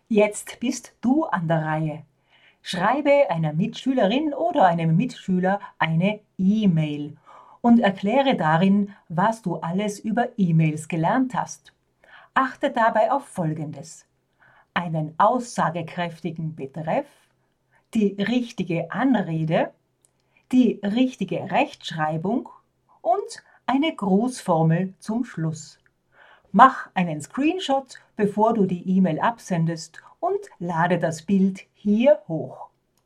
Jetzt bist du an der Reihe. Schreibe einer Mitschülerin oder einem Mitschüler eine E-Mail und erkläre darin, was du alles über E-Mails gelernt hast. Achte dabei auf Folgendes: einen aussagekräftigen Betreff, die richtige Anrede, die richtige Rechtschreibung und eine Grußformel zum Schluss. Mach einen Screenshot, bevor du die E-Mail absendest, und lade das Bild hier hoch.